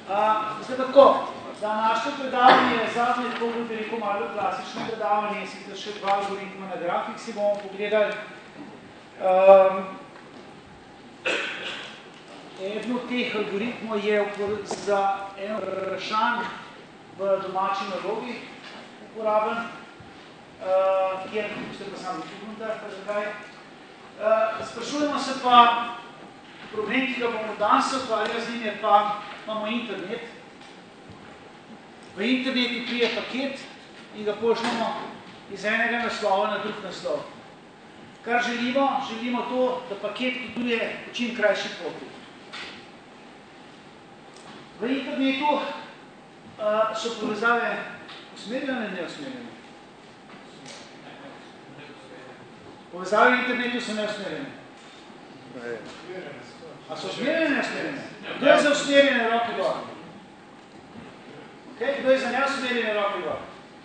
Zdaj tako, današnje predavanje je zadnje, tako bi rekel, malo klasično predavanje, sicer še 2 algoritma na grafik si bomo pogledali. Eno od teh algoritmov je za eno vprašanje v domači nalogi uporaben, kjer ste pa sami komentar, pa zakaj. Sprašujemo se pa, problem, ki ga bomo danes ukvarjali z njim, je pa, imamo internet. V internetu prije paket in ga pošljemo iz enega naslova na drug naslov. Kar želimo to, da paket potuje v čim krajši poti. V internetu so povezave usmerjene in neusmerjene. Povezave v internetu so neusmerjene. A so usmerjene in neusmerjene? Kdo je za usmerjene roke gor? Kdo je za neusmerjene roke gor?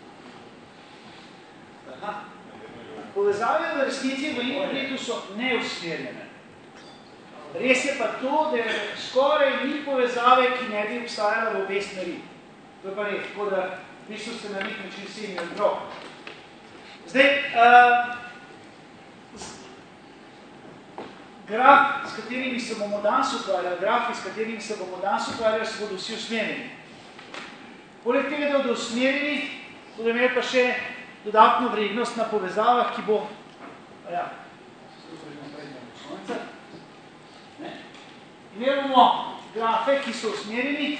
Povezave v resnici v internetu so neusmerjene. Res je pa to, da skoraj ni povezave, ki ne bi obstajala v obe smeri. To je pa res, tako da v bistvu ste na nek način vsi imeli prav. Zdaj, graf, s katerimi se bomo danes ukvarjali, grafi, s katerimi se bomo danes ukvarjali, se bodo vsi usmerjeni. Poleg tega, da bodo usmerjeni, bodo imeli pa še dodatno vrednost na povezavah, ki bo... Imeli bomo grafe, ki so usmerjeni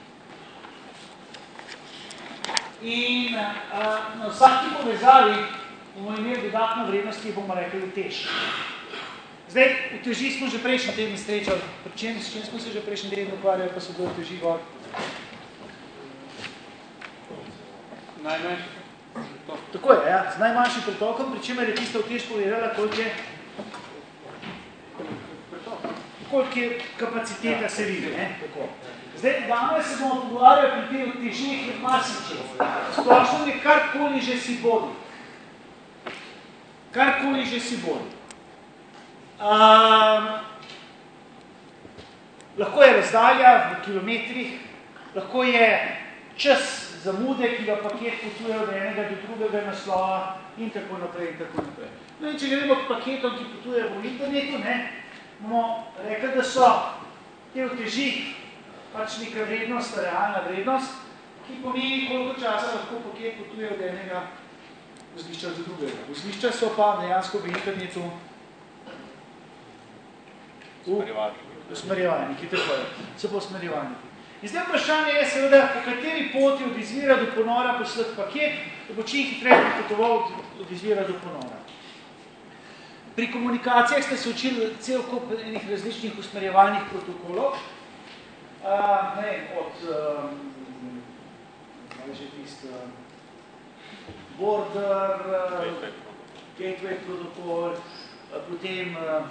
in na vsaki povezavi bomo imeli dodatno vrednost, ki bomo rekli tež. Zdaj, v teži smo že prejšnji teden srečali. S čem smo se že prejšnji teden ukvarjali, pa so bilo v teži gor? Najmanjši pretok. Tako je, ja, z najmanjšim pretokom, pri čemer je tista v tež povedala, koliko je kapaciteta se vidi, ne? Tako. Zdaj, danes se bomo pogovarjali pri tej v težih in marsiče. Splošno je karkoli že si bodi. Karkoli že si bodi. Lahko je razdalja v kilometrih, lahko je čas zamude, ki ga paket potuje od enega do drugega naslova in tako naprej in tako naprej. No in če gremo k paketom, ki potuje v internetu, bomo rekli, da so te uteži pač neka vrednost, realna vrednost, ki pomeni, koliko časa lahko paket potuje od enega vozlišča do drugega. Vozlišča so pa dejansko v internetu usmerjevalniki, tako je. So pa usmerjevalniki. In zdaj vprašanje je seveda, po kateri poti od izvira do ponora poslati paket, da bo čim hitreje potoval od izvira do ponora. Pri komunikacijah ste se učili cel kup enih različnih usmerjevalnih protokolov, od border, gateway protokol, potem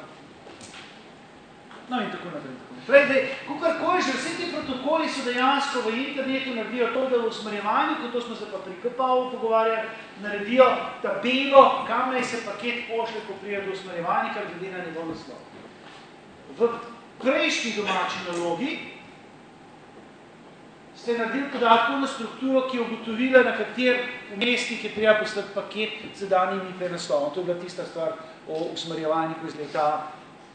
no in tako naprej. Kakorkoli že, vse ti protokoli so dejansko v internetu naredijo to, da v usmerjevalniku, to smo se pa pri KPAV pogovarjali, naredijo tabelo, kam naj se paket pošlje, ko prije do usmerjevalnika, glede na njegov naslov. V prejšnji domači nalogi ste naredili podatkovno strukturo, ki je ugotovila, na kater mestih je treba poslati paket z danim IP naslovom. To je bila tista stvar o usmerjevalniku iz leta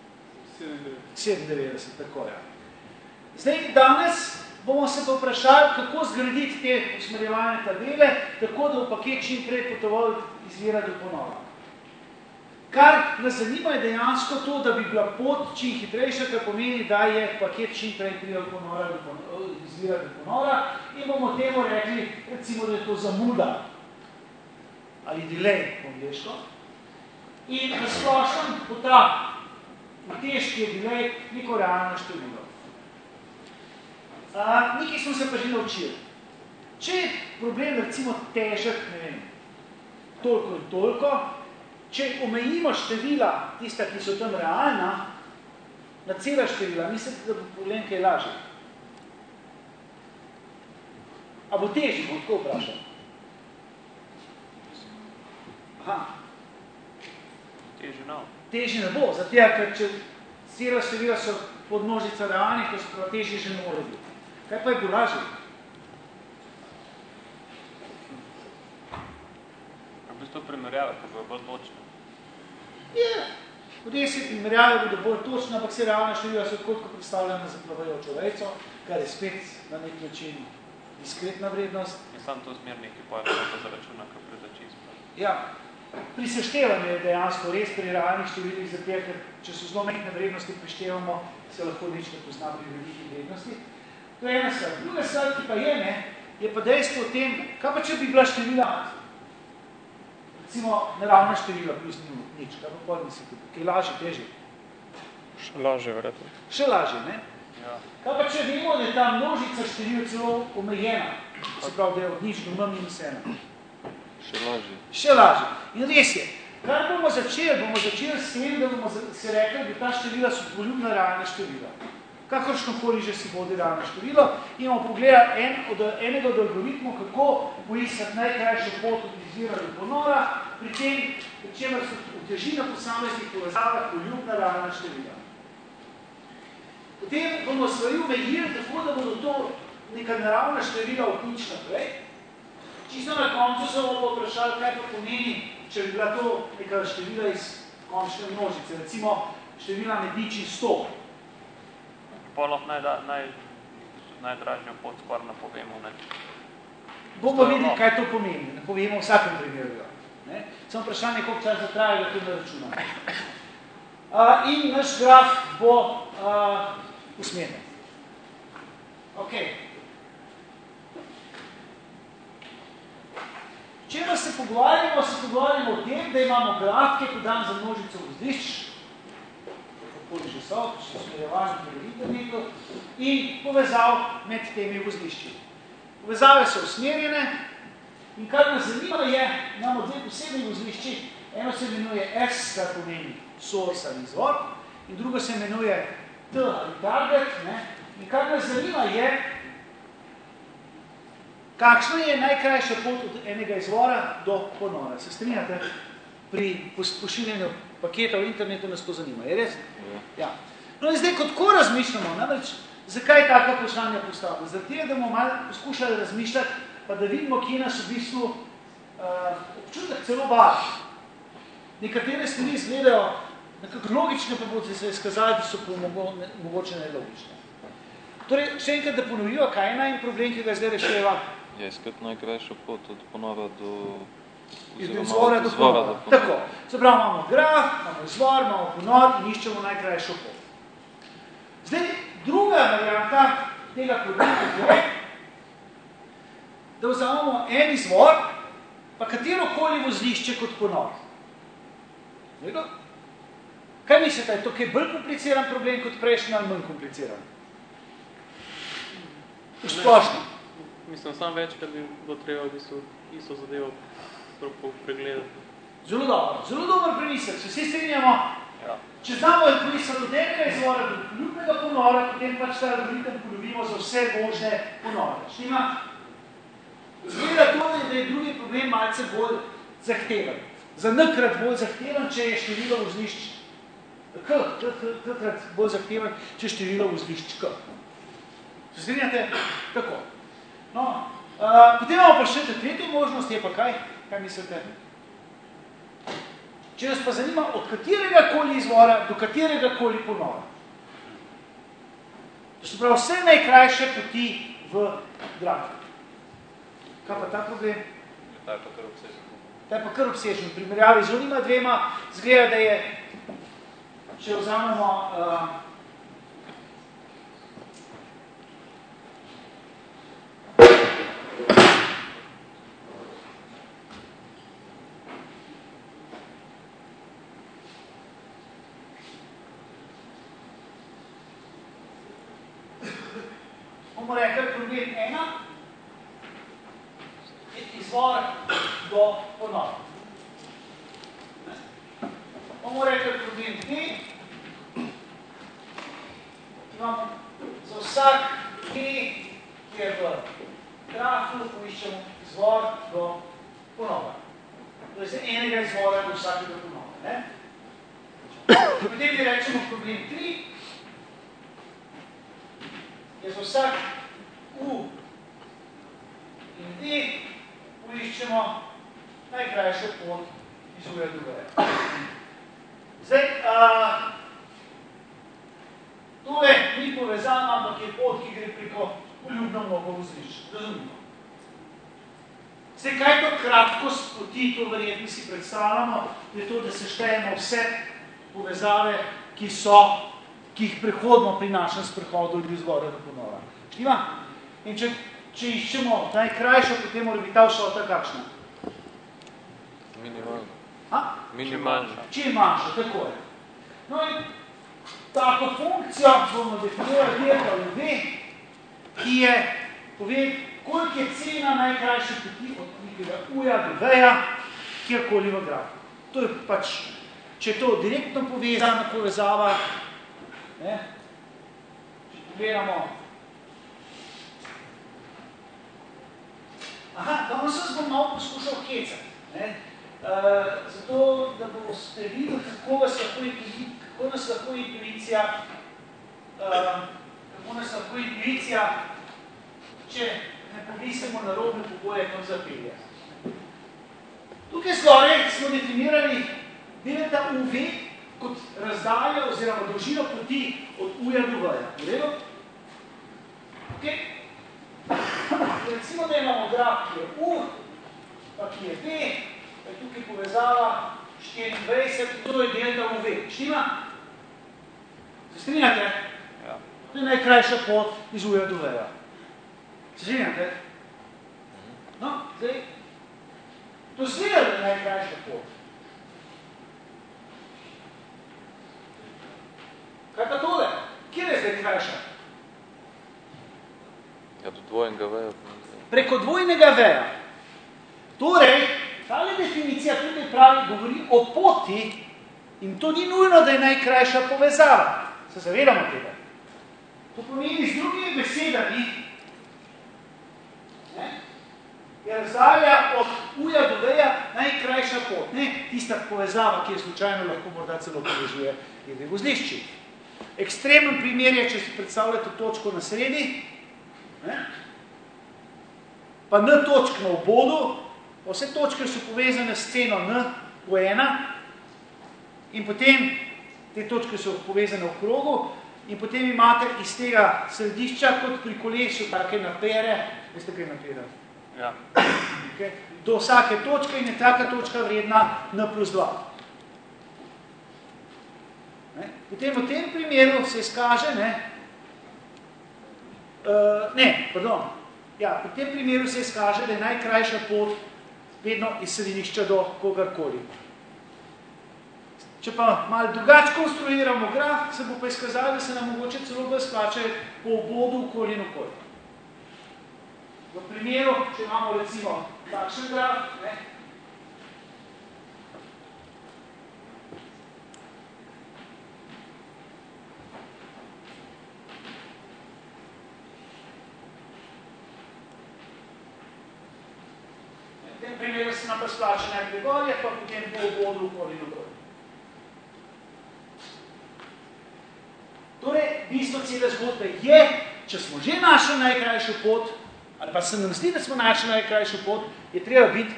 97, tako je. Zdaj, danes bomo se pa vprašali, kako zgraditi te usmerjevalne tabele, tako da v paket čim prej potoval izvira do ponora. Kar nas zanima je dejansko to, da bi bila pot čim hitrejša, kar pomeni, da je paket čim prej prijel izvira do ponora in bomo temu rekli, recimo, da je to zamuda ali delay po angleško. In na splošnem bo ta težki je delay neko realno število. Nekaj smo se pa že naučili. Če je problem recimo težek, ne vem, toliko in toliko, če omejimo števila, tista, ki so tam realna, na cela števila, mislite, da bo problem kaj lažje? A bo težji, bom tako vprašal? Težji ne bo, zato ker če cela števila so podmnožica realnih, to so težji že ne more biti. Kaj pa je bolažje? V bistvu primerjave, ko bojo bolj točne. Je. Res je, primerjave bodo bolj točne, ampak se realna števila so tako predstavljena za plavajočo vejco, kar je spet na nek način diskretna vrednost. In sam to zmerniki pojem pa za računa, kar preda čisto. Ja, pri seštevanju je dejansko res pri realnih številih, zato ker če so zelo majhne vrednosti prištevamo, se lahko nič ne pozna pri velikih vrednosti. To je ena stvar. Druga stvar, ki pa je pa dejstvo o tem, kaj pa če bi bila števila, recimo naravna števila plus nič, kaj pa pol mislite, kaj lažje, težje? Še lažje, verjetno. Še lažje, ne? Ja. Kaj pa če vemo, da je ta množica števil celo omejena, se pravi, da je od nič do m-1. Še lažje. Še lažje. In res je. Kar bomo začeli s tem, da bomo se rekli, da ta števila so poljubna realna števila. Kakršnokoli že si bodi realno število, imamo pogledati enega od algoritmov, kako poiskati najkrajšo pot od izvira do ponora, pri tem, pri čemer so utežina posameznih povezavah poljubna realna števila. Potem bomo stvari omejili tako, da bodo to neka naravna števila od nič naprej. Čisto na koncu se bomo vprašali, kaj pa pomeni, če bi bila to neka števila iz končne množice, recimo števila med nič in 100. Poloh najdražjo pot skoraj napovemo. Bomo videli, kaj to pomeni. Ne povemo v vsakem primeru. Samo vprašanje, koliko časa traja, da to naračunamo. In naš graf bo usmerjen. Ok. Če pa se pogovarjamo o tem, da imamo graf, ki je podan za množico vozlišč, kakoli že so, še usmerjevanje v internetu, in povezav med temi vozlišči. Povezave so usmerjene in kar nas zanima je, imamo dve posebni vozlišči, eno se imenuje S, kar pomeni source ali izvor, in drugo se imenuje T ali target, ne? In kar nas zanima je, kakšna je najkrajša pot od enega izvora do ponora. Se strinjate? Pri pošiljanju paketa v internetu nas to zanima. Je res? Ja. No in zdaj, kot ko razmišljamo, namreč, zakaj taka vprašanja postavljamo? Zato, da bomo malo poskušali razmišljati, pa da vidimo, kje nas v bistvu občutek celo bar. Nekatere stvari izgledajo nekako logične, pa bodo se izkazali, da so mogoče nelogične. Torej, še enkrat, da ponovijo, kaj je najmanj problem, ki ga zdaj reševa? Je iskati najkrajšo pot od ponora do... izvora do ponora. Tako. Se pravi, imamo graf, imamo izvor, imamo ponor in iščemo najkrajšo pot. Zdaj, druga varianta tega problema je, da vzamemo en izvor, pa katerokoli vozlišče kot ponor. Zdaj, kaj mislite, je to kaj bolj kompliciran problem kot prejšnji ali manj kompliciran? V splošno. Mislim, sam večkrat bi bilo treba v bistvu isto zadevo pregledati. Zelo dobro premislek. Se vsi strinjamo? Ja. Če znamo pomisliti od enega izvora do poljubnega ponora, potem pač ta algoritem ponovimo za vse možne ponore. Štima? Zgleda to, da je drugi problem malce bolj zahteven. Za nekrat bolj zahteven, če je število vozlišč. Kakrat bolj zahteven, če je število vozlišč K. Se strinjate? Tako. No, potem imamo pa še tretjo možnost, je pa kaj? Kaj mislite? Če nas pa zanima, od katerega koli izvora do katerega koli ponora. To se pravi, vse najkrajše poti v grafu. Kaj pa ta problem? Ta je pa kar obsežen. Ta je pa kar obsežen. V primerjavi z onima dvema zgleda, da je, če vzamemo bomo rekli problem 1 je izvor do ponora. Bomo rekli problem 2 imamo za vsak K, ki je v grafu, poiščemo izvor do ponora. To je za enega izvora do vsakega ponora. Potem bi rečemo problem 3 je za vsak U in D poiščemo najkrajšo pot iz U do V. Zdaj, tole ni povezano, ampak je pot, ki gre preko poljubno mnogo vozlišč. Razumimo. Zdaj, kaj to kratkost poti, to verjetno si predstavljamo, je to, da seštejemo vse povezave, ki jih prehodimo pri našem sprehodu iz zgora do ponora. Štima? In če iščemo najkrajšo, potem mora biti ta vsota kakšna? Minimalno. Minimalno. Čim manjša, tako je. No in tako funkcijo bomo definirali delta v V, ki je, povem, koliko je cena najkrajše poti od nekega U-ja do V-ja, kjerkoli v grafu. To je pač, če je to direktno povezana povezava, če pogledamo. Danes se bom malo poskušal hecati. Zato, da boste videli, kako nas lahko intuicija, če ne pomislimo na robne pogoje, kot zapelje. Tukaj zgoraj smo definirali delta UV kot razdaljo oziroma dolžino poti od U-ja do V-ja. V redu? Okay. Recimo, da imamo graf, ki je U, pa ki je V, pa je tukaj povezava 24, to je delta UV. Štima? Se strinjate? Ja. To je najkrajša pot iz U-ja do V-ja. Se strinjate? No, zdaj, to zgleda, da je najkrajša pot. Kaj pa tole? Kjer je zdaj krajša? Ja, do dvojnega V-ja. Preko dvojnega V-ja. Torej, tale definicija tudi pravi, govori o poti in to ni nujno, da je najkrajša povezava. Se zavedamo tega. To pomeni z drugimi besedami, je razdalja od U-ja do V-ja najkrajša pot. Ne tista povezava, ki je slučajno lahko morda celo povezuje dve vozlišči. Ekstremen primer je, če si predstavljate točko na sredi, pa N točk na obodu, vse točke so povezane s ceno N v 1 in potem te točke so povezane v krogu in potem imate iz tega središča kot pri kolesu take napere, veste kaj napere? Ja. Okay. Do vsake točke in je taka točka vredna N plus 2. Potem v tem primeru se izkaže, v tem primeru se izkaže, da je najkrajša pot vedno iz središča do kogarkoli. Če pa malo drugače konstruiramo graf, se bo pa izkazalo, da se nam mogoče celo bolj splača po obodu okoli in okoli. V primeru, če imamo recimo takšen graf, v tem primeru se nam pa splača najprej gorje, pa potem po obodu okoli in okoli. Torej, bistvo cele zgodbe je, če smo že našli najkrajšo pot, ali pa se nam zdi, da smo našli najkrajšo pot, je treba biti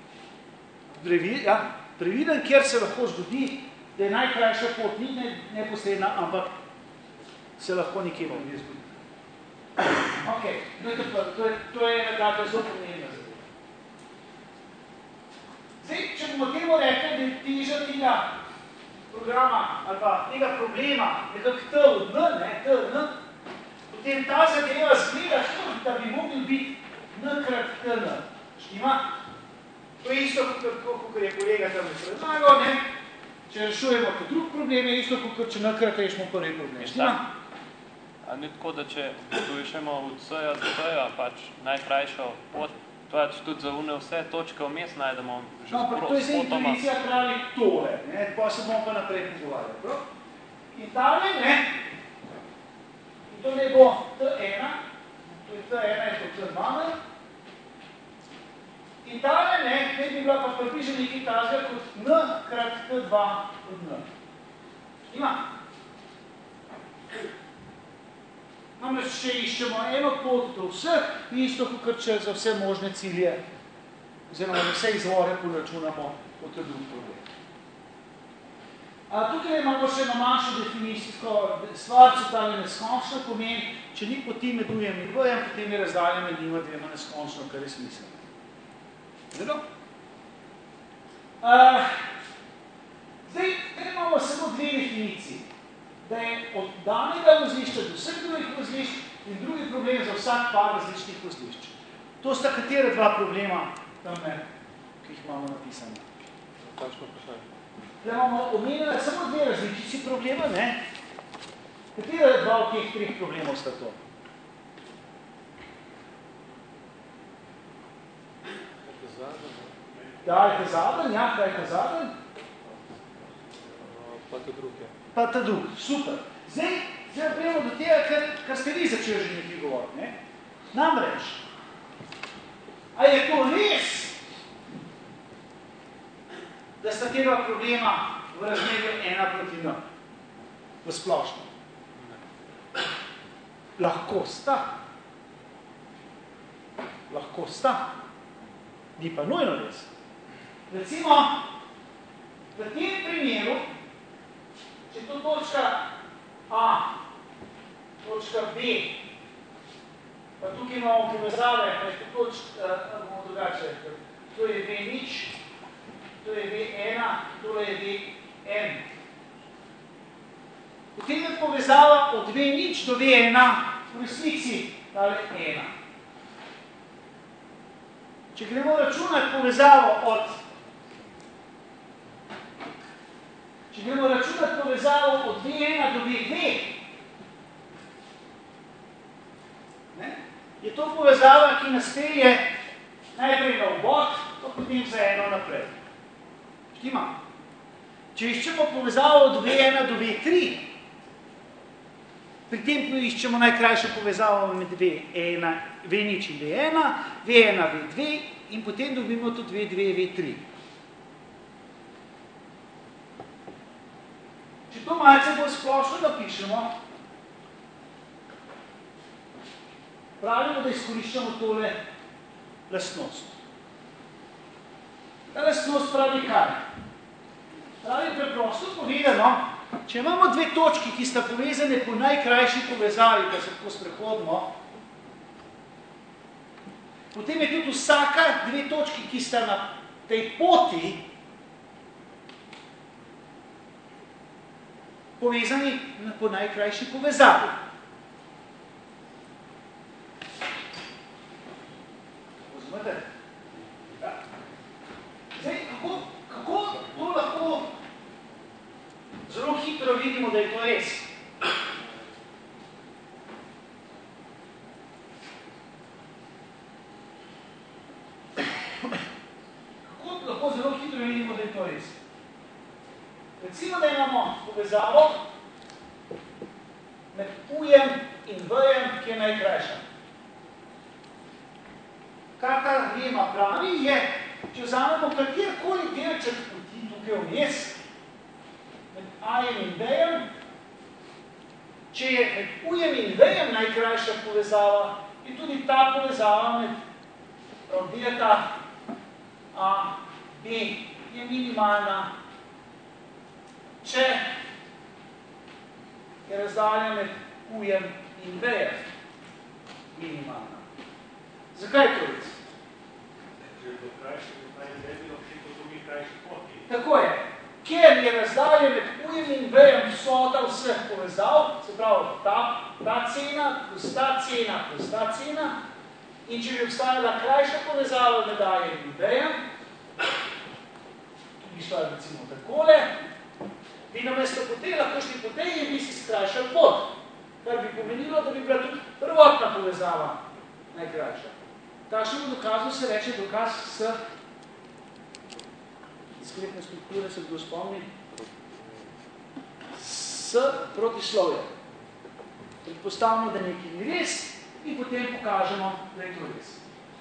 previden, kjer se lahko zgodi, da je najkrajša pot ni neposredna, ampak se lahko nekje ne zgodi. Ok, to je nekako zelo pomembna zadeva. Zdaj, če bomo temu rekli, da je teža tega programa ali pa tega problema nekako T od N, potem ta zadeva zgleda, da bi mogli biti N krat T N. Štima? To je isto, kot je kolega tam predlagal, če rešujemo kot drug problem, je isto, kot če N krat rešimo prvi problem. Štima? A ni tako, da če dovišemo od C-ja do T-ja, pač najkrajšo pot, pač tudi za une vse točke vmes najdemo že s potoma. To je zdaj intuicija pravi tole, pa se bomo pa naprej pogovarjali. In tale, in to ne bo T1, to je T1, je to T2, in tale, ne bi bila pa približno nekaj tazga kot N krat T2 od N. Ima? Namreč, če iščemo eno pot do vseh, isto kot če za vse možne cilje, oziroma za vse izvore poračunamo kot drug problem. Tukaj imamo še eno manjšo definicijsko stvar, se pravi neskončno pomeni, če ni poti med ujem in vjem, potem je razdalja med njima dvema neskončno, kar je smiselno. Zelo? Zdaj imamo samo dve definiciji, da je od danega vozlišča do vseh drugih vozlišč in drugi problem za vsak par različnih vozlišč. To sta katera dva problema, ki jih imamo napisane. Kakšno vprašanje? Da imamo omenjala samo dve različici problema, ne? Katera dva od teh treh problemov sta to? Da, je tezaden, ja, kaj je tezaden? Pa ta drug je. Pa ta drug, super. Zdaj prijemo do tega, kar ste vi začeli že nekaj govoriti, ne? Namreč, a je to res, da sta tega problema v razmerju 1:0 v splošno? Lahko sta. Lahko sta. Ni pa nujno res. Recimo, v tem primeru, če to točka A, točka B, pa tukaj imamo povezave, pa je to točka, bomo drugače, to je V0, to je V1, tole je Vn. Potem je povezava od V0 do V1 v resnici tale 1. Če gremo računati povezavo od V1 do V2, je to povezava, ki nas pelje najprej na obod, pa potem za eno naprej. Štima? Če iščemo povezavo od V1 do V3, pri tem iščemo najkrajšo povezavo med V0 in V1, V1, V2 in potem dobimo tudi V2, V3. Če to malce bolj splošno napišemo, pravimo, da izkoriščamo tole lastnost. Ta lastnost pravi kaj? Pravi preprosto povedano, če imamo dve točki, ki sta povezane po najkrajši povezavi, pa se tako sprehodimo, potem je tudi vsaka dve točki, ki sta na tej poti povezani po najkrajši povezavi. Razumete? Zdaj, kako to lahko zelo hitro vidimo, da je to res? Kako lahko zelo hitro vidimo, da je to res? Recimo, da imamo povezavo med ujem in vjem, ki je najkrajša. Kar ta vema pravi je, če vzamemo katerkoli delček poti tukaj vmes, med ajem in vejem, če je med ujem in vejem najkrajša povezava, je tudi ta povezava med delta A, B je minimalna, če je razdalja med ujem in vejem minimalna. Zakaj to res? Tako je. Ker je razdalja med ujem in vejem vsota vseh povezav, se pravi ta cena plus ta cena plus ta cena, in če bi obstajala krajša povezava med ajem in vejem, bi šla recimo takole, bi namesto potej lahko šli potej in bi si skrajšali pot, kar bi pomenilo, da bi bila tudi prvotna povezava najkrajša. Takšnemu dokazu se reče dokaz s diskretne strukture, se kdo spomni, s protislovjem. Predpostavimo, da nekaj ni res in potem pokažemo, da je to res.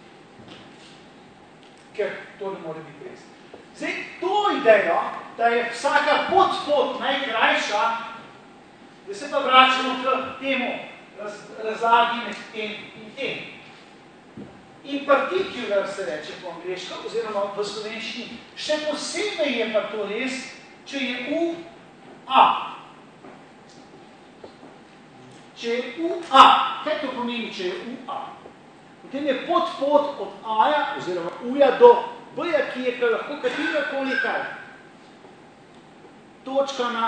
Ker to ne more biti res. Zdaj, to idejo, da je vsaka pot najkrajša, da se pa vračamo k temu razlagi med tem in tem. In particular se reče po angleško, oziroma v slovenščini, še posebej je pa to res, če je u a. Če je u a, kaj to pomeni, če je u a? Potem je pot od a-ja, oziroma u-ja do b-ja, ki je lahko katerakoli kaj. Točka na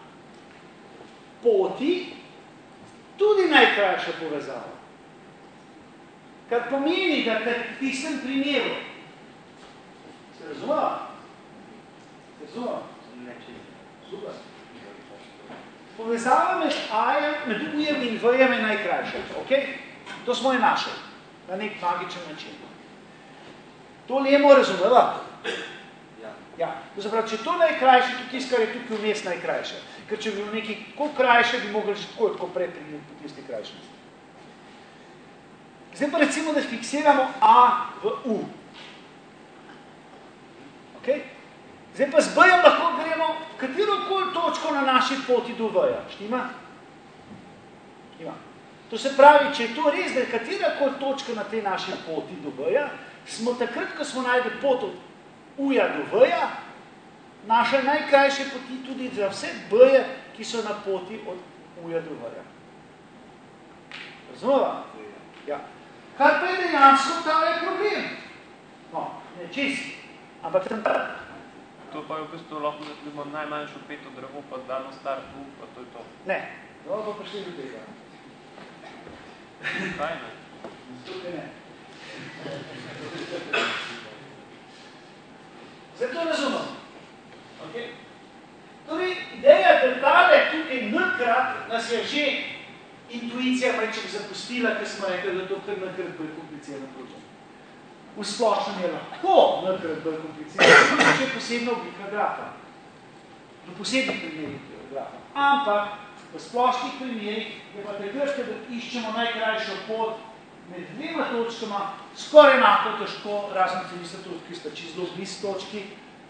poti, tudi najkrajša povezava. Kar pomeni, da v tistem primeru, se razumela? Se razumela? Super. Povezava med a-jem, med u-jem in v-jem je najkrajša. Okay? To smo je našli na nek magičen način. To Lemo razumela? Ja. To zapravi, če to najkrajše, to tisto, kar je tukaj vmes najkrajše. Ker če bi bilo nekaj koliko krajše, bi mogli že tako prej priti po tisti krajšnosti. Zdaj pa recimo, da fiksiramo A v U. Okay? Zdaj pa z B-jem lahko gremo katerokoli točko na naši poti do V-ja. Štima? Štima. To se pravi, če je to res, da je katerakoli točka na tej naši poti do V-ja, smo takrat, ko smo najdeli pot od U-ja do V-ja, naša najkrajše poti tudi za vse B-je, ki so na poti od U-ja do V-ja. Razumela? Ja. Kar pa je dejansko tale problem. No, ne čisto, ampak tam ta. To pa je v bistvu lahko naredimo najmanjšo peto drevo, pa dano start U, pa to je to. Ne, no pa prišli do tega. Kaj ne? Tukaj ne. Zdaj to razumem. Okay. Torej, ideja, da tale tukaj n-krat nas je že intuicija meček zapustila, ker smo rekli, da to kar n-krat bolj kompliciran problem. V splošnem je lahko n-krat bolj kompliciran, to je posebna oblika grafa. Do posebnih primerih grafa. Ampak v splošnih primerih je pa takrat, da iščemo najkrajšo pot med dvema točkama, skoraj enako težko, razen tista točka, ki sta čisto blizu točki,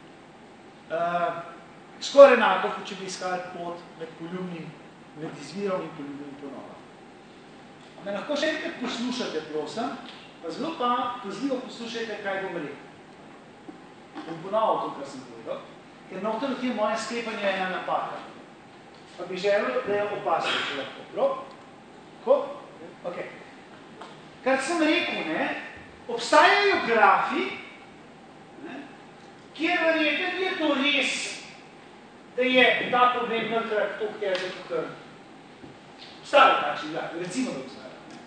skoraj enako, kot če bi iskali pot med poljubnim, med izvirom in poljubnim ponovom. Me lahko še enkrat poslušate, prosim, pa zelo pa pazljivo poslušajte, kaj bom rekel. Bom ponovil to, kar sem povedal, ker noter v tem mojem sklepanju je ena napaka. Pa bi želel, da jo opazite, če lahko. Prav? Tako? Ok. Kar sem rekel, ne, obstajajo grafi, ne, kjer verjete, da je to res, da je ta problem n-krat toliko težek, kar obstajajo takšni grafi, recimo, da obstajajo.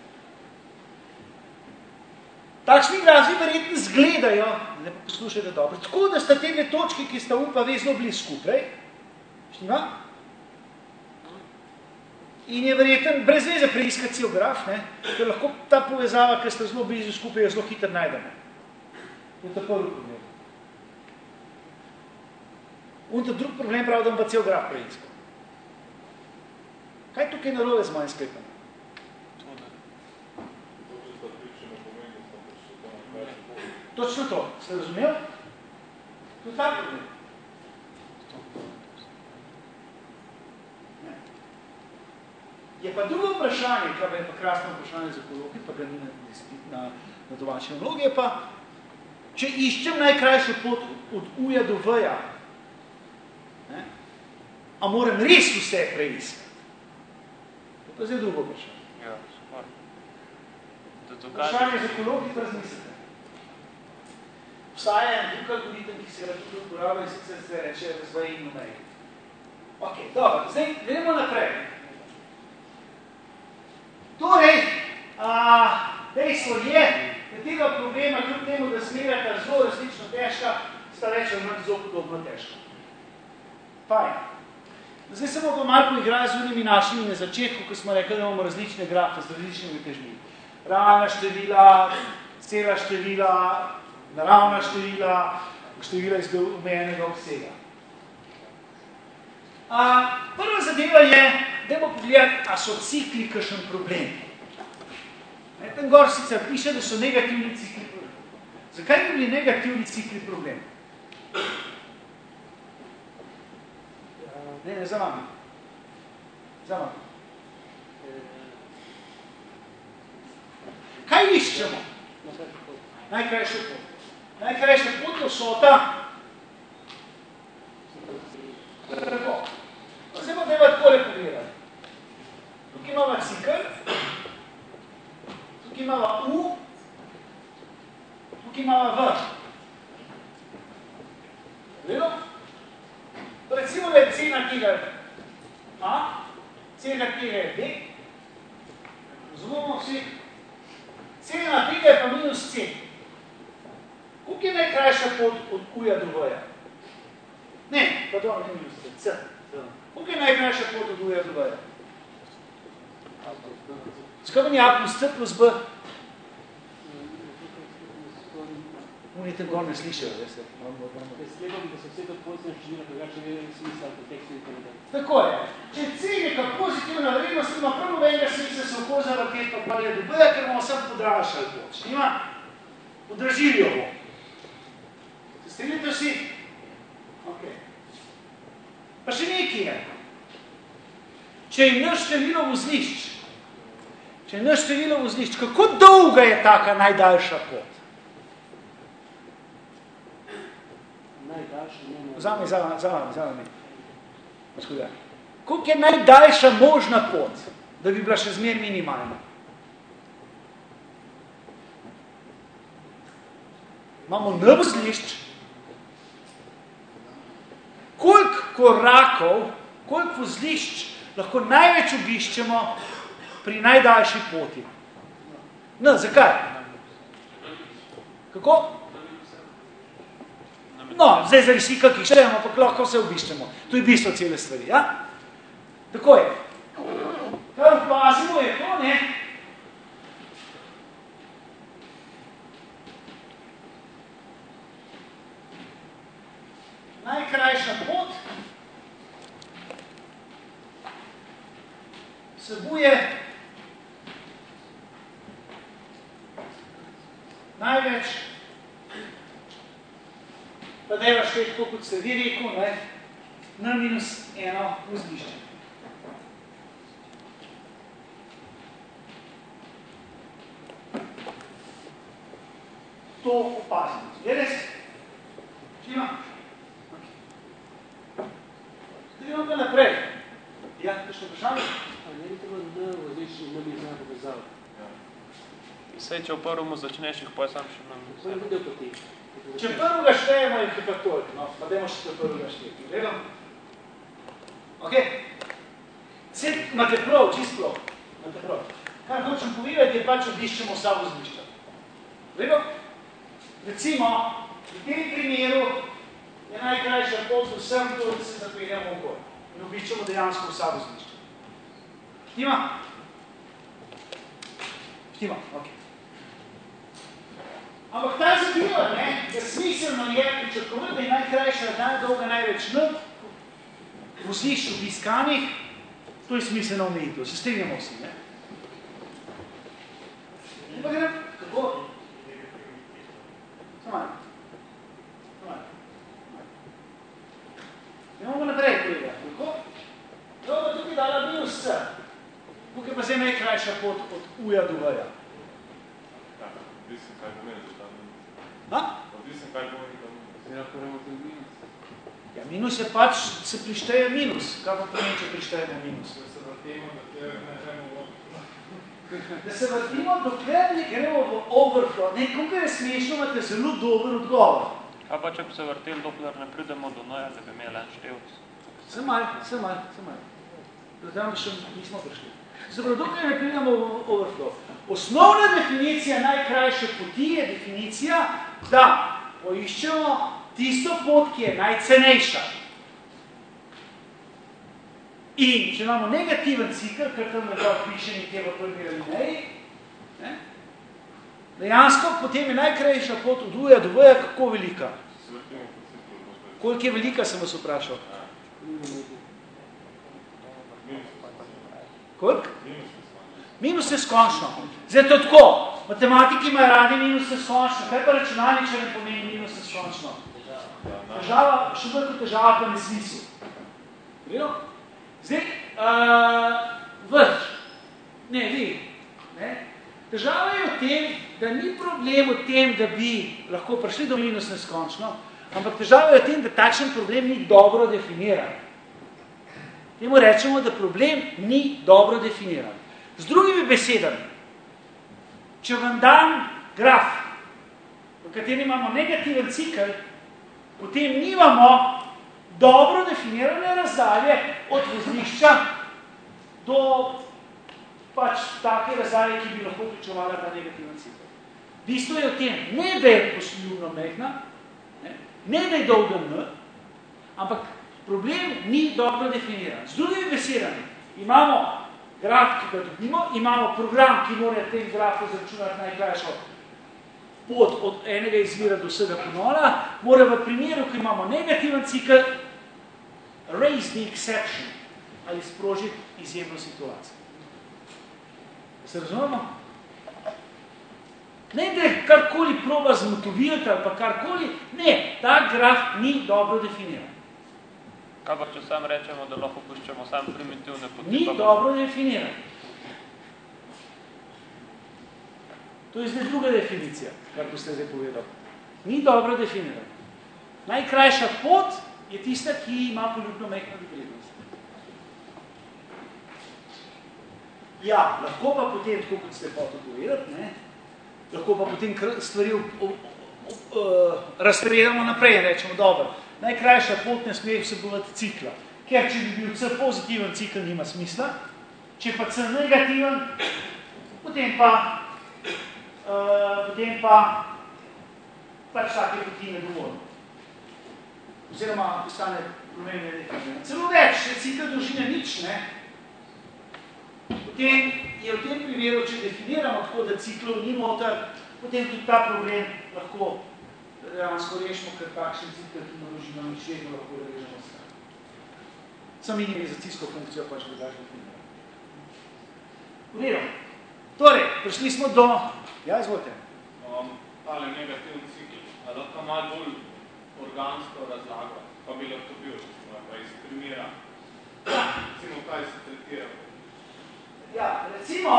Takšni grafi verjetno zgledajo, ne pa poslušajte dobro, tako da sta te dve točki, ki sta upa vezno blizu skupaj, štima? In je verjetno brez veze preiskati cel graf, ne, ker lahko ta povezava, ki sta zelo blizu skupaj, jo zelo hitro najdemo. To je ta prvi problem. In ta drug problem pravi, da bom pa cel graf preiskal. Kaj je tukaj narobe z mojim sklepanjem? Točno to. Ste razumel? To je ta problem. Je pa drugo vprašanje, kar je pa krasno vprašanje za ekologi, pa ga ni na domačem vlogi, je pa, če iščem najkrajšo pot od U-ja do V-ja, a moram res vse preiskati? To je pa zdaj drugo vprašanje. Ja, super. Vprašanje za ekologi pa razmislite. Vstaja en drug algoritem, ki se ga tudi uporablja in sicer se reče razvojeno meji. Ok, dobro, zdaj gremo naprej. Torej, dejstvo je, da tega problema, kljub temu, da smerata zelo resnično težka, sta več ali manj zelo podobno težka. Fajn. Zdaj se bomo pa malo poigrali z unimi našimi na začetku, ko smo rekli, da imamo različne grafe z različnimi težmi. Realna števila, cela števila, naravna števila, števila iz omejenega obsega. Prva zadeva je, dajmo pogledati, a so cikli kakšen problem. Tam gor sicer piše, da so negativni cikli problem. Zakaj bi bili negativni cikli problem? Ne, za vami. Za vami. iščemo? Najkrajša pot. Najkrajša pot je vsota. Tako. Zdaj pa treba takole pogledati. Tukaj imamo cikl, tukaj imamo U, tukaj imamo V. Vedno? Recimo, da je cena tega A, cena tega je B. Razumemo vsi? Cena tega je pa minus C. Koliko je najkrajša pot od U-ja do V-ja? Ne, pardon, ne minus C. Koliko je najkrajša pot od U-ja do V-ja? Skaj ni A plus C plus B? Unite gor ne slišajo, veste. Sledom, da so vse to pozitivne števila, drugače je smisel kontekstu in tako. Tako je. Če C je neka pozitivna vrednost, ima prvo venga smisla se okolj za raketo palje do B, ker bomo vsem podrašali pot. Nima? Podražili jo bo. Se strinjate vsi? Ok. Pa še nekaj je. Če je naš število vozlišč, kako dolga je taka najdaljša pot? Vzami. Koliko je najdaljša možna pot, da bi bila še zmer minimalna? Imamo N vozlišč. Koliko korakov, koliko vozlišč lahko največ obiščemo pri najdaljši poti? N, zakaj? Kako? No, zdaj zavisi, kakih štejemo, pa lahko se obiščemo. To je bistvo cele stvari, ja? Tako je. Kar opazimo je to, ne? Najkrajša pot vsebuje največ, pa dajva šteti, tako kot ste vi rekel, ne, N-1 vozlišče. To opazimo. Je res? Štima? Zdaj imam pa naprej. Ja, še vprašanje? Ne bi treba N vozlišče in N povezal. Sej, če v prvemu začneš, jih pa sam še nam. To je videl poti. Če prvega štejemo, je pa toliko. No, pa dajmo še prvega štejeti. Gledam? Ok. Vse imate prav, čist prav. Imate prav. Kar hočem povedati, je pač obiščemo vsa vozlišča. Gledam? Recimo, v tem primeru je najkrajša pot z vsem to, da se zapeljamo v gor. In obiščemo dejansko vsa vozlišča. Štima? Štima, ok. Ampak ta zadeva, ne, ker smiselno je pričakovati, da je najkrajša, najdolga, največ vozlišč obiskanih, to je smiselno omejitev. Se strinjamo vsi, ne? Pa grem, kako? Samaj. Imamo naprej, kolega. Kako? Jo, pa tukaj dala minus C. Tukaj pa zdaj najkrajša pot od U-ja do V-ja. Odvisem, kaj pomeni za ta minus. Ha? Odvisem, kaj pomeni ta minus. Se lahko vremo tudi minus. Ja, minus je pač, se prišteje minus. Kaj pa pomeni, če prištejemo minus? Da se vrtimo, dokler ne gremo v Da se vrtimo, dokler ne gremo v overflow. Koliko je smešno, imate zelo dober odgovor. A pa če bi se vrtel, dokler ne pridemo do N-ja, da bi imeli en števc. Se mal. Do tam še nismo prišli. Se pravi, dokaj ne pridemo v overflow. Osnovna definicija najkrajše poti je definicija, da poiščemo tisto pot, ki je najcenejša. In če imamo negativen cikl, ker tam nekaj piše nekje v prvi alineji, dejansko potem je najkrajša pot od U-ja do V-ja kako velika? Koliko je velika, sem vas vprašal? Koliko? Minus je skončno. Zdaj to tako. Matematiki imajo radi minus je skončno. Kaj pa računalničar ne pomeni minus je skončno? Težava, še bolj kot težava pa nesmisel. Videl? Zdaj, vrč. Ne, vi. Ne? Težava je v v tem, da ni problem v tem, da bi lahko prišli do minus neskončno, ampak težava je v tem, da takšen problem ni dobro definiran. Temu rečemo, da problem ni dobro definiran. Z drugimi besedami, če vam dam graf, v katerem imamo negativen cikl, potem nimamo dobro definirane razdalje od vozlišča do pač take razdalje, ki bi lahko vključevala ta negativen cikl. Bistvo je v tem, ne da je poljubno mehna, ne da je dolga n, ampak problem ni dobro definiran. Z drugimi besedami, imamo graf, ki ga dobimo, imamo program, ki mora tem grafu zračunati najkrajšo pot od enega izvira do vsega ponora, mora v primeru, ko imamo negativen cikl, raise the exception ali sprožiti izjemno situacijo. Se razumemo? Ne, da karkoli proba zmotovirati ali pa karkoli, ne, ta graf ni dobro definiran. Kaj pa, če sam rečemo, da lahko puščamo sam primitivne poti? Ni dobro definiran. To je zdaj druga definicija, kar boste zdaj povedali. Ni dobro definiran. Najkrajša pot je tista, ki ima poljubno mehno vrednost. Ja, lahko pa potem, tako kot ste hotel povedati, ne, lahko pa potem stvari razpredamo naprej in rečemo, dobro, najkrajša pot ne sme vsebovati cikla, ker če bi bil C pozitiven cikl, nima smisla, če pa C negativen, potem pa pač take poti ne dovoljno. Oziroma postane problem nedefinirano. Celo več, če cikl dolžine nič, ne, potem je v tem primeru, če definiramo tako, da ciklov ni noter, potem tudi ta problem lahko dejansko rešimo, ker takšen cikl, ki ima dolžino nič, vedno lahko režemo stran. Sam minimizacijsko funkcijo pač bi daž definiramo. Uredom. Torej, prišli smo do... Ja, izvolite. Tale negativni cikl, a lahko malo bolj organsko razlago, pa bi lahko bil, pa iz primera. Recimo, kaj se tretira? Ja, recimo,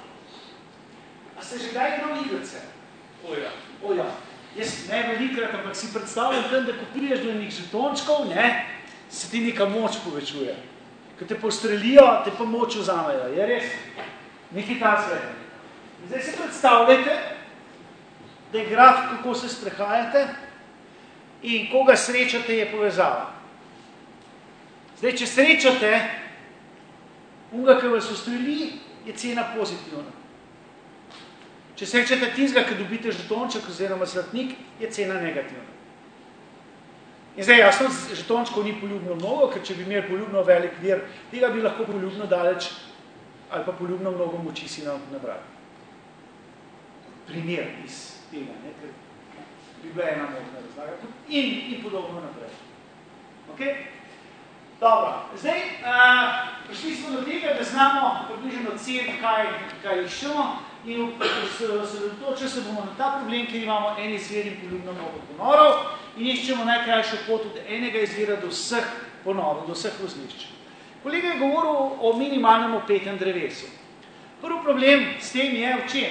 a ste že kdaj igral igrice? Oja. Oja. Jaz ne velikrat, ampak si predstavljam tam, da ko priješ do enih žetončkov, ne, se ti neka moč povečuje. Ko te postrelijo, te pa moč vzamejo. Je res? Nekaj ta sveta. Zdaj si predstavljate, da je graf, kako se sprehajate in koga srečate, je povezava. Zdaj, če srečate unga, ki vas ustreli, je cena pozitivna. Če srečate tizga, ki dobite žetonček oziroma zlatnik, je cena negativna. In zdaj jasno, žetončkov ni poljubno mnogo, ker če bi imeli poljubno velik vir, tega bi lahko poljubno daleč ali pa poljubno mnogo moči si nabrali. Primer iz tega, ne, ker bi bila ena možna razlaga in podobno naprej. Ok? Dobro, zdaj prišli smo do tega, da znamo približno cen, kaj iščemo in osredotočili se bomo na ta problem, ker imamo en izvir in poljubno mnogo ponorov in iščemo najkrajšo pot od enega izvira do vseh ponorov, do vseh vozlišč. Kolega je govoril o minimalnem opetem drevesu. Prvi problem s tem je v čem?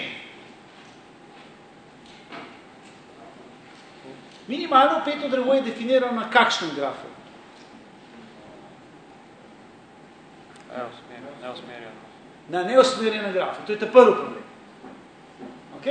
Minimalno opeto drevo je definirano na kakšnem grafu? Neusmerjeno. Na neusmerjenem grafu. To je ta prvi problem. Ok?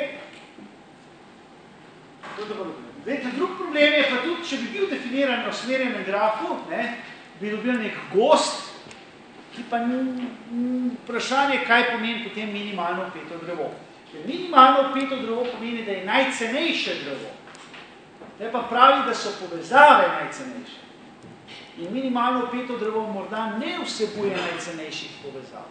To je ta prvi problem. Zdaj, ta drugi problem je pa tudi, če bi bil definiran na usmerjenem grafu, ne, bi dobil nek gost, ki pa vprašanje, kaj pomeni potem minimalno opeto drevo. Ker minimalno opeto drevo pomeni, da je najcenejše drevo. Ne pa pravi, da so povezave najcenejše. In minimalno opeto drevo morda ne vsebuje najcenejših povezav.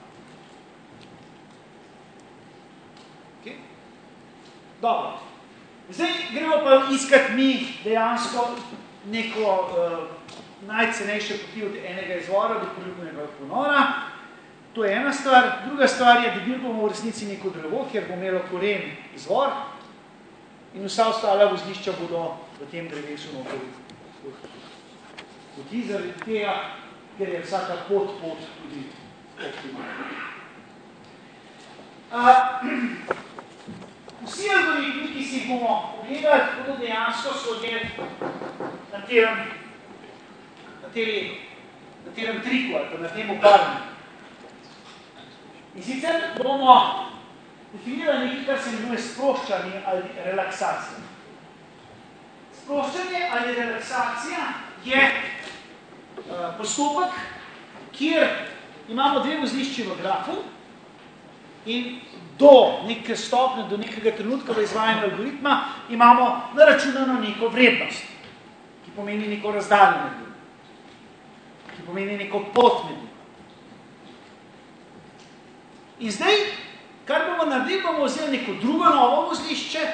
Okay? Dobro. Zdaj gremo pa iskati mi dejansko neko najcenejše poti od enega izvora do poljubnega ponora. To je ena stvar. Druga stvar je, da bil bomo v resnici neko drevo, kjer bo imelo koren izvor in vsa ostala vozlišča bodo v tem drevesu notri poti zaradi tega, ker je vsaka pot tudi optimalna. si jih bomo pogledali, tako da dejansko so že na tem triku ali pa na tem obarni. In sicer bomo definirali nekaj, kar se imenuje sproščanje ali relaksacija. Sproščanje ali relaksacija je postopek, kjer imamo dve vozlišči v grafu in do neke stopne, do nekega trenutka v izvajanju algoritma imamo naračunano neko vrednost, ki pomeni neko razdaljo med njimi, ki pomeni neko pot med njimi. In zdaj, kar bomo naredili, bomo vzeli neko drugo novo vozlišče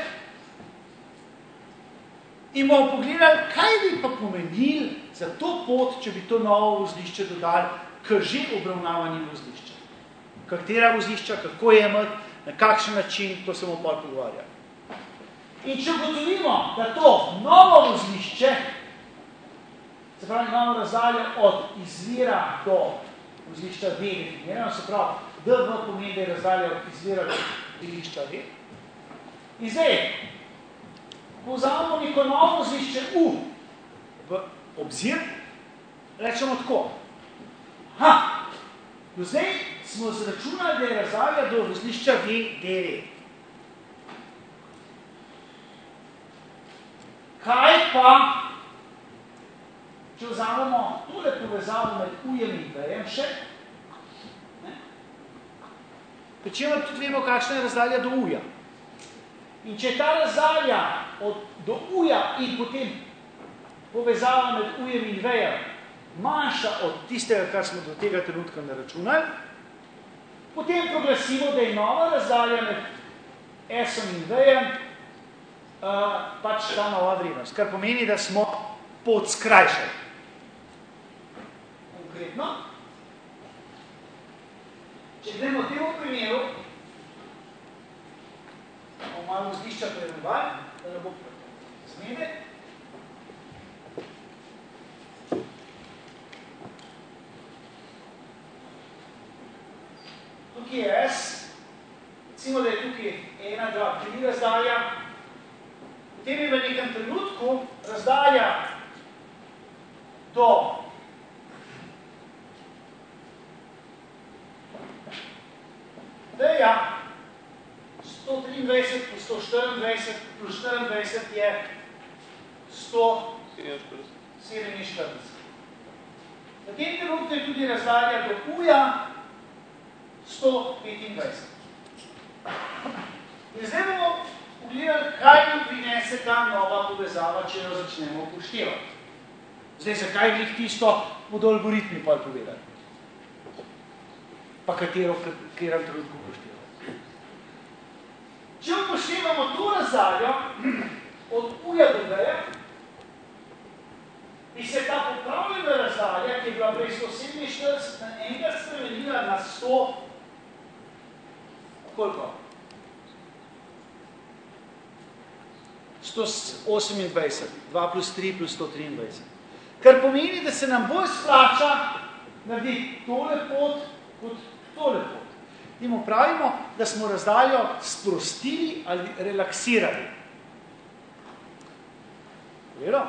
in bomo pogledali, kaj bi pa pomenili za to pot, če bi to novo vozlišče dodali k že obravnavanim vozliščem. Katera vozlišča, kako je imeti, na kakšen način, to se bomo pol pogovarjali. In če ugotovimo, da to novo vozlišče, se pravi, imamo razdaljo od izvira do vozlišča V definirano, se pravi, DV pomeni, da je razdalja od izvira do vozlišča V. In zdaj, ko vzamemo neko novo vozlišče U v obzir, rečemo tako. Do zdaj smo zračunali, da je razdalja do vozlišča V dv. Kaj pa, če vzamemo tole povezavo med U-jem in V-jem še, pri čemer tudi vemo, kakšna je razdalja do U-ja. In če je ta razdalja do U-ja in potem povezava med U-jem in V-jem manjša od tistega, kar smo do tega trenutka naračunali, potem proglasimo, da je nova razdalja med S-om in V-jem pač ta nova vrednost, kar pomeni, da smo podskrajšali. Konkretno, če gremo v tem primeru, bomo malo vzlišča prevedovali, da ne bo zmede. Tukaj je S, recimo, da je tukaj 1, 2, 3 razdalja, potem je v nekem trenutku razdalja do D-ja 123 plus 124 plus 24 je 147. V tem trenutku je tudi razdalja do U-ja 125. In zdaj bomo pogledali, kaj nam prinese ta nova povezava, če jo začnemo upoštevati. Zdaj, zakaj glih tisto bodo algoritmi pa povedali? Pa katero v katerem trenutku upoštevati? Če upoštevamo to razdaljo od U-ja do D-ja, bi se ta popravljena razdalja, ki je bila prej 147, na enkrat spremenila na 100, koliko? 128, 2 plus 3 plus 123. Kar pomeni, da se nam bolj splača narediti tole pot kot tole pot. In mu pravimo, da smo razdaljo sprostili ali relaksirali. Vero?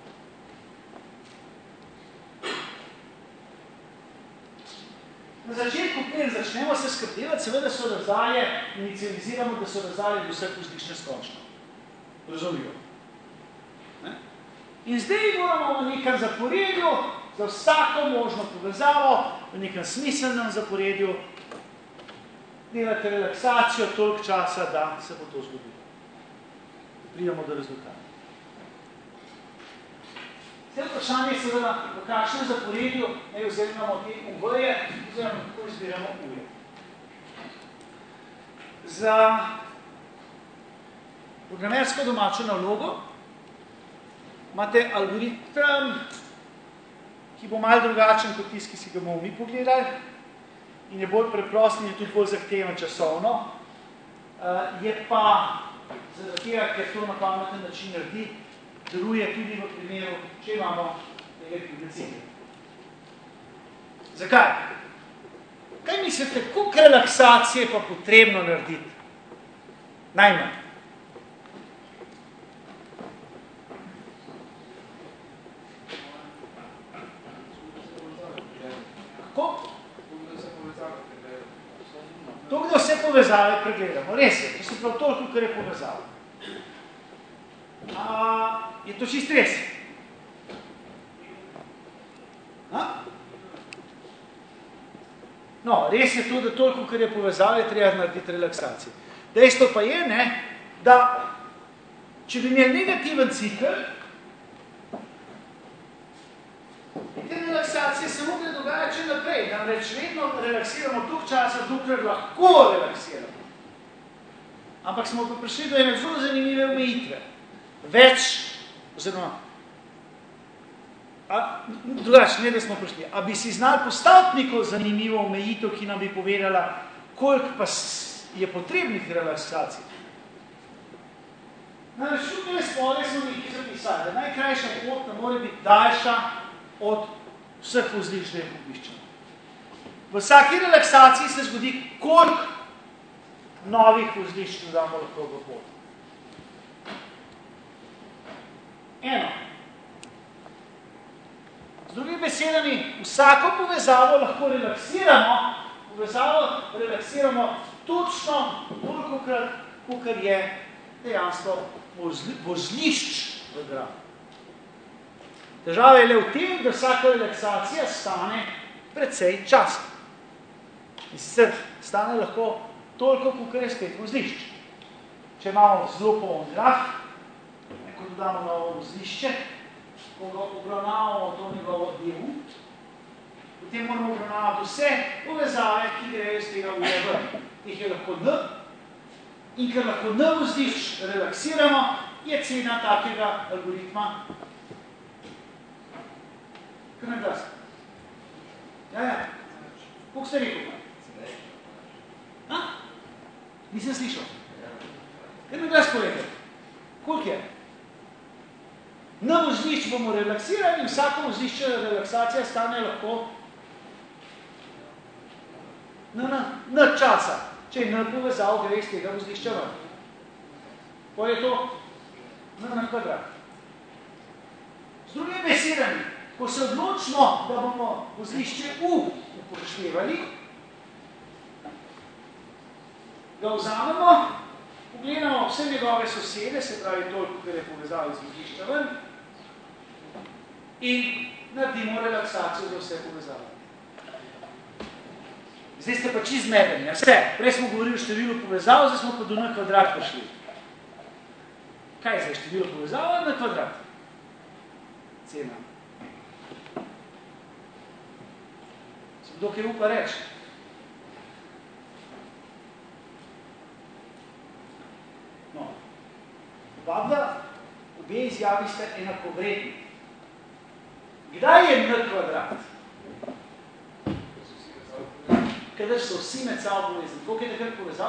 Na začetku, preden začnemo se skrbdelati, seveda so razdalje, inicializiramo, da so razdalje do vseh vzlišče skončno. Razumljivo. In zdaj moramo v nekem zaporedju, za vsako možno povezavo, v nekem smiselnem zaporedju, delati relaksacijo toliko časa, da se bo to zgodilo. Pridemo do rezultata. Zdaj vprašanje je seveda, v kakšnem zaporedju naj vzemamo te UV-je, oziroma kako izbiramo UV-je. Za programersko domačo nalogo imate algoritem, ki bo malo drugačen kot tisti, ki si ga bomo mi pogledali in je bolj preprost in je tudi bolj zahteven časovno. Je pa, zaradi tega, ker to na pameten način naredi, deluje tudi v primeru, če imamo negativne cilje. Zakaj? Kaj mislite, koliko relaksacije pa potrebno narediti? Najmanj. pregledamo. Res je, to se prav toliko, kar je povezal. Je to čist res? No, res je to, da toliko, kar je povezal, je treba narediti relaksacijo. Dejstvo pa je, ne, da če bi imel negativen cikl, te relaksacije se mogli dogajati še naprej, namreč vedno relaksiramo toliko časa, dokler lahko relaksiramo. Ampak smo pa prišli do ene zelo zanimive omejitve. Več, oziroma, drugače, ne da smo prišli, a bi si znali postaviti neko zanimivo omejitev, ki nam bi povedala, koliko pa je potrebnih relaksacij. Namreč, tukaj spodaj smo nekaj zapisali, da najkrajša pot ne more biti daljša od vseh vozlišč obiščeno. V vsaki relaksaciji se zgodi, koliko novih vozlišč dodamo lahko v pot. Eno. Z drugimi besedami, vsako povezavo lahko relaksiramo točno tolikokrat, kolikor je dejansko vozlišč v grafu. Težava je le v tem, da vsaka relaksacija stane precej časa. In sicer stane lahko toliko, koliko je spet vozlišč. Če imamo zelo poln graf, ko dodamo novo vozlišče, ko ga obravnavamo to njegovo delu, potem moramo obravnavati vse povezave, ki grejo iz tega v. Teh je lahko N, in ker lahko N vozlišč relaksiramo, je cena takega algoritma kar na glas. Ja. Koliko ste rekel? Nisem slišal. Kar na glas povedal. Koliko je? Na vozlišč bomo relaksirali in vsako vozlišče relaksacija stane lahko na časa. Če je N povezal, gre iz tega vozlišča ven. Pa je to na kvadrat. Z drugimi besedami, ko se odločimo, da bomo vozlišče U upoštevali, ga vzamemo, pogledamo vse njegove sosede, se pravi toliko, kar je povezal iz vozlišča ven, in naredimo relaksacijo za vse povezave. Zdaj ste pa čisto zmedeni, vse. Prej smo govorili o številu povezav, zdaj smo pa do N kvadrat prišli. Kaj je zdaj število povezav na kvadrat? Cena. Se kdo kaj upa reči? No. Obe izjavi ste enakovredni. Kdaj je N kvadrat? Kadar so vsi med sabo povezani. Koliko je takrat povezal?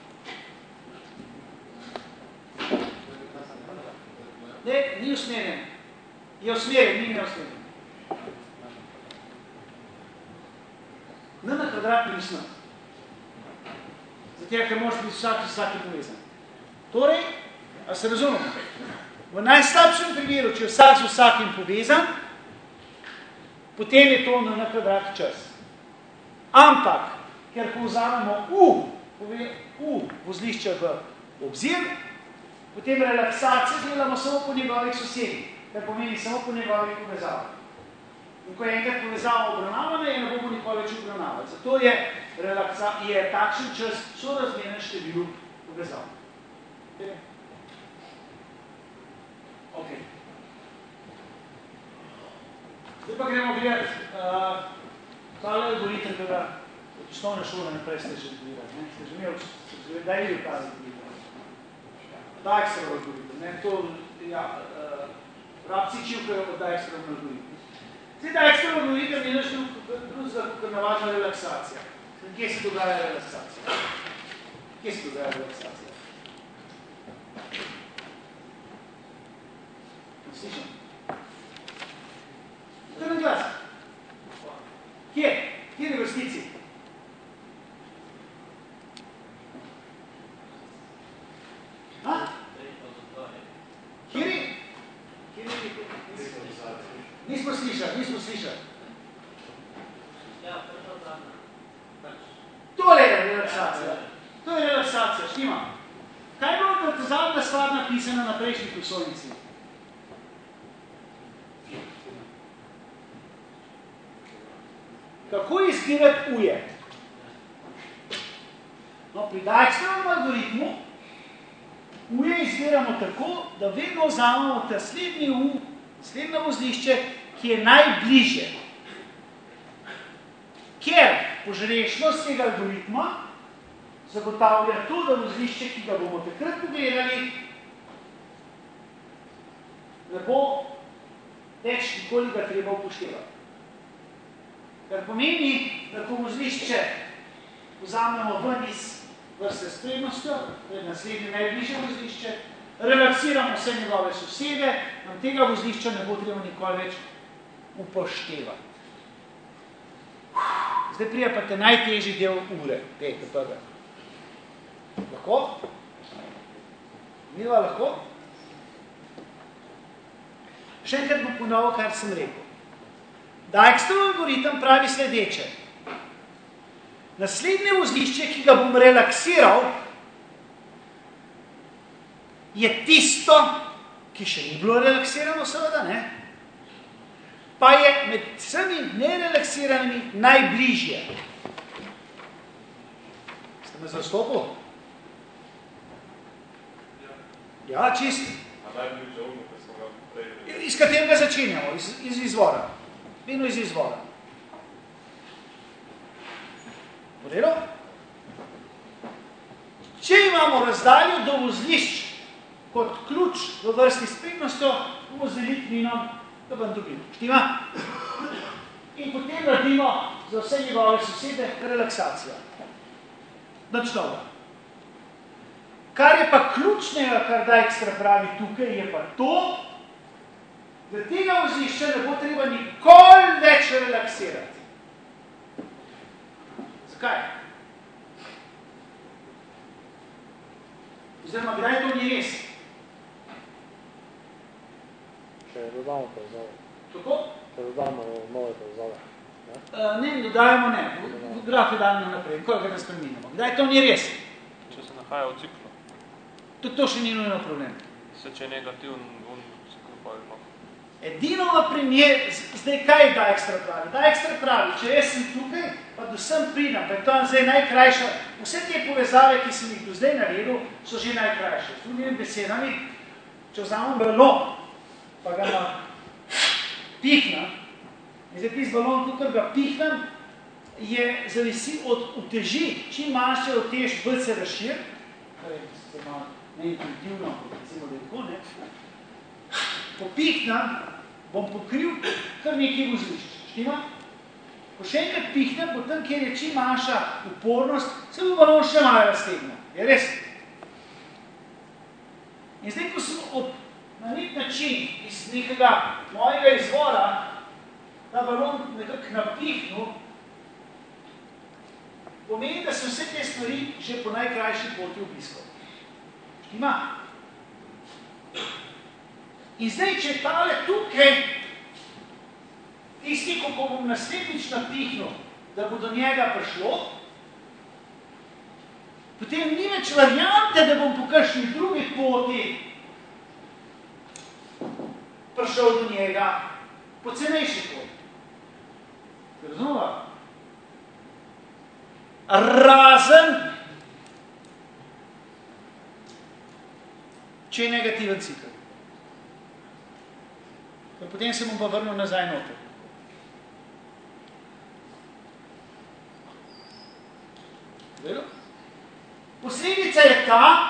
Ne, ni usmerjen. Je usmerjen, ni neusmerjen. N na kvadrat ni usmerjen. Zato, ker može biti vsaki povezan. Torej, a se razumemo? V najslabšem primeru, če je vsak z vsakim povezan, potem je to na kvadrat čas. Ampak, ker povzamemo U vozlišča v obzir, potem relaksacijo delamo samo po njegovih sosedih, kar pomeni samo po njegovih povezavah. In ko je enkrat povezava obravnavana, je ne bomo nikoli več obravnavati. Zato je takšen čas sorazmeren številu povezav. Ok. Zdaj pa gremo gledati tale algoritem, ki ga od osnovne šole naprej ste že gledali. Ste že imeli, da je videl ta algoritem. Dijkstrov algoritem. To, Rapci čivkajo od Dijkstrov algoritem. Zdaj Dijkstrov algoritem je naš drugega, kot navadna relaksacija. Kje se dogaja relaksacija? Kje se dogaja relaksacija? Slišam? To je na glas. Kje? Kje je vrstici? Kje je? Nismo slišali. Tole je relaksacija. To je relaksacija. štima. Kaj je bilo zadnja stvar napisana na prejšnji prosojnici? Kako izbirati uje? No, pri Dijkstrovem algoritmu uje izbiramo tako, da vedno vzamemo ta slednje vozlišče, ki je najbližje. Ker požrešnost tega algoritma zagotavlja to, da vozlišče, ki ga bomo takrat pogledali, ne bo več nikoli ga treba upoštevati. Kar pomeni, da ko vozlišče vzamemo ven iz vrste s prednostjo, to je naslednje najbližje vozlišče, relaksiramo vse njegove sosede, nam tega vozlišča ne bo treba nikoli več upoštevati. Zdaj prija pa te najtežji del ure, te prve. Lahko? Milva, lahko? Še enkrat bom ponovil, kar sem rekel. Dijkstrov algoritem pravi sledeče. Naslednje vozlišče, ki ga bom relaksiral, je tisto, ki še ni bilo relaksirano, seveda, ne? Pa je med vsemi nerelaksiranimi najbližje. Ste me zastopil? Ja, čist. Iz katerega začenjamo? Iz izvora. Vedno iz izvora. V redu? Če imamo razdaljo do vozlišč kot ključ v vrsti s prednostjo, bomo z elitminom, da bom dobili. Štima? In potem naredimo za vse njegove sosede relaksacijo. Nič novo. Kar je pa ključnega, kar Dijkstra pravi tukaj, je pa to, da tega vozlišča ne bo treba nikoli več relaksirati. Zakaj? Oziroma, kdaj to ni res? Če dodamo povezave. Kako? Če dodamo nove povezave. Ne, dodajamo ne. V graf je daljno naprej, ko ga ne spremenimo. Kdaj to ni res? Če se nahaja v ciklu. Tudi to še ni nujno problem. Se če je negativen ciklu, pa je lahko. Edino v primer, zdaj kaj Dijkstra pravi? Dijkstra pravi, če jaz sem tukaj, pa do sem pridem, pa je to zdaj najkrajša, vse te povezave, ki sem jih do zdaj naredil, so že najkrajše. S drugimi besedami, če vzamem balon, pa ga napihnem, in zdaj tisti balon, tukaj ga pihnem, zavisi od uteži, čim manjše utež, bolj se razšir, torej, se malo neintuitivno, recimo, da je tako, ne? Popihnem, bom pokril kar nekaj vozlišč. Štima? Ko še enkrat pihnem, potem, kjer je čim manjša upornost, se bo balon še malo raztegnil. Je res? In zdaj, ko sem na nek način iz nekega mojega izvora ta balon nekako napihnil, pomeni, da sem vse te stvari že po najkrajši poti obiskal. Štima? In zdaj, če tale tukaj, tisti, ko bom naslednjič napihnil, da bo do njega prišlo, potem ni več variante, da bom po kakšni drugi poti prišel do njega po cenejši poti. Razumela? Razen, če je negativen cikl. Potem se bom pa vrnil nazaj noter. Vedel? Posledica je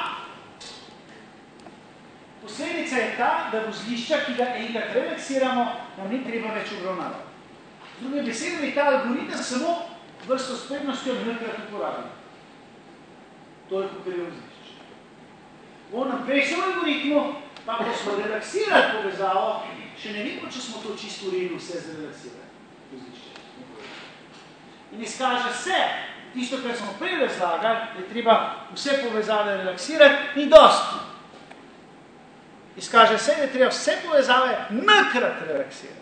ta, da vozlišča, ki ga enkrat relaksiramo, nam ni treba več obravnavati. Z drugim besedami, ta algoritem samo vrsto s prednostjo nekrat uporabi. To je kakor je vozlišče. V naprej algoritmu pa ko smo relaksirali povezavo, še ne vemo, če smo to čisto v redu vse zrelaksirali. In izkaže se, tisto, kar smo prej razlagali, da je treba vse povezave relaksirati, ni dosti. Izkaže se, da je treba vse povezave nakrat relaksirati.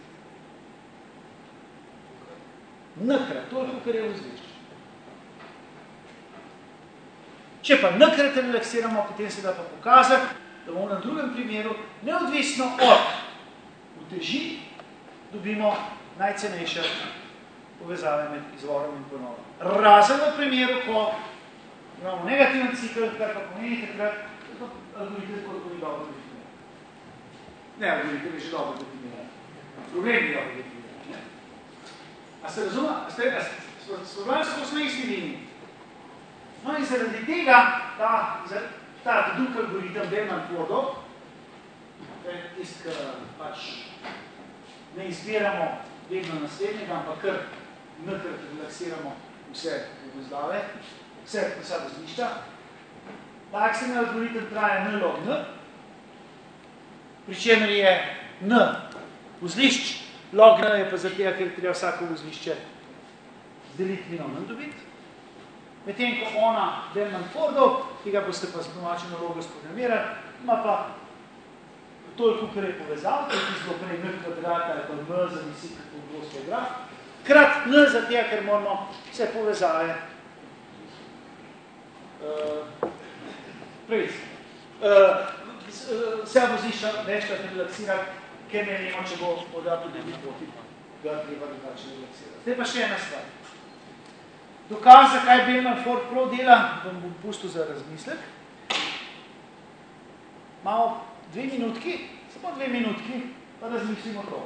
Nakrat, toliko, kar je vzlišče. Če pa n-krat relaksiramo, potem se da pa pokazati, da bomo na drugem primeru, neodvisno od uteži, dobimo najcenejše povezave med izvorom in ponovom. Razen v primeru, ko imamo negativen cikl, kar pa pomeni takrat, da algoritem koliko ni dobro definiran. Ne, algoritem je že dobro definiran. Problem je dobro definiran. A ste razumeli? Spoglajali smo na isti liniji. No in zaradi tega ta drug algoritem Bellman-Fordov, to je tist, pač ne izbiramo vedno naslednjega, ampak kar n-krat relaksiramo vse povezave, vsa vozlišča. Takšen algoritem traja n log n, pri čemer je n vozlišč, log n je pa zaradi tega, ker treba vsako vozlišče deliti minov n dobiti. Medtem ko ona Bellman-Fordov, ki ga boste pa z domačo nalogo sprogramirali, ima pa toliko, kar je povezal, to je tisto prej n kvadrat ali pa m zavisi, kako bo svoj graf, krat n za tega, ker moramo vse povezave vse vozlišča večkrat relaksirati, ker ne vemo, če bo voda tudi na poti, ga treba drugače relaksirati. Zdaj pa še ena stvar. Dokaz, zakaj Bellman-Ford prav dela, vam bom pustil za razmislek. Malo 2 minutki, samo 2 minutki, pa razmislimo to.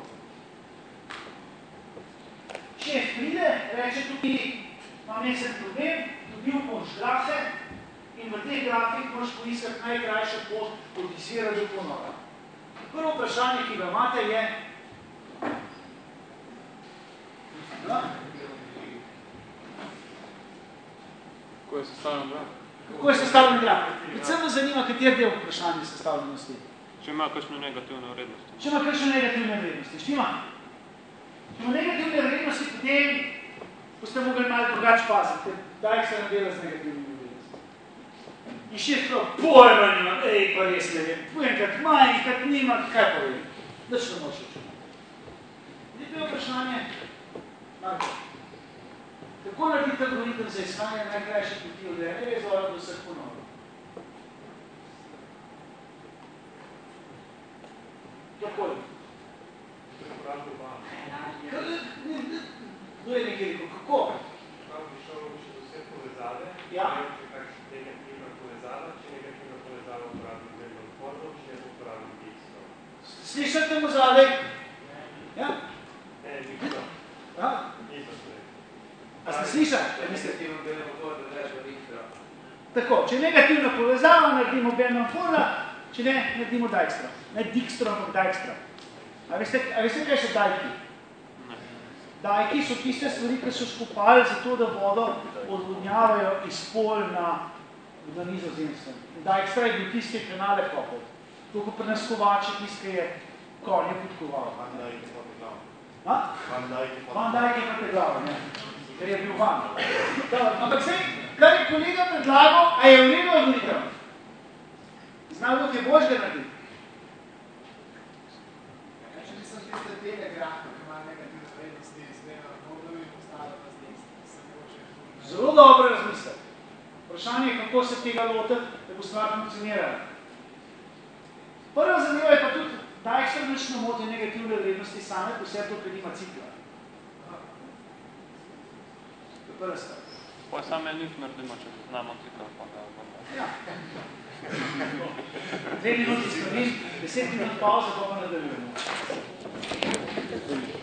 Šef pride, reče tukaj, imam nekaj problem, dobil boš grafe in v teh grafih moraš poiskati najkrajšo pot od izvira do ponora. Prvo vprašanje, ki ga imate, je Kako je sestavljen graf? Kako je sestavljen graf? Predvsem me zanima, kater del vprašanja sestavljenosti. Če ima kakšne negativne vrednosti. Če ima kakšne negativne vrednosti. Če ima negativne vrednosti, potem boste mogli malo drugače paziti, ker daj se nam dela z negativnimi vrednosti. In še prav, pojma nima, pa res ne vem, enkrat ima, enkrat nima, kaj pa vem? Nič ne moš reči. Zdaj je vprašanje, Marko. Kako narediti algoritem za iskanje najkrajše poti od enega izvora do vseh ponovov? Takoj. Kdo je nekaj rekel? Kako? Prav bi šel še do vse povezave, ja. Če kakšna negativna povezava, če negativna povezava uporabim Bellman-Fordov, če ne uporabim Dijkstrov. Slišate mu zadaj? Ja? Ne, Dijkstrov. Ja? Nisem se rekel. A ste slišali? Negativno Bellman-Ford, da rečemo Dijkstra. Tako, če negativna povezava, naredimo Bellman-Forda, če ne, naredimo Dijkstra. Ne Dijkstra, ampak Dijkstra. A veste, kaj so dajki? Dajki so tiste stvari, ki so skupali zato, da vodo odvodnjavajo iz pol na Nizozemskem. Dijkstra je bil tiste kanale kopov. To, ko pri nas kovači, tiste je konje podkoval. Van Dijk je pa te glavo. Ha? Van Dijk je pa te glavo. Van Dijk je pa te glavo, ne. Ker je bil van. Ampak zdaj, kar je kolega predlagal, a je v redu algoritem? Znal bo, kaj boš ga narediti? Če nisem tiste tele grafe, ki ima negativne vrednosti iz Bellman-Fordovi, postala pa z Dijkstra. Zelo dobro razmisliti. Vprašanje je, kako se tega lotiti, da bo stvar funkcionirala. Prva zadeva je pa tudi, Dijkstra nič ne moti negativne vrednosti same, posebno, ker nima cikla. To je prva stvar. Pa same njih naredimo, če znamo cikl, pa ga bomo. Ja. 2 minuti skrbim, 10 minut pauze, pa nadaljujemo.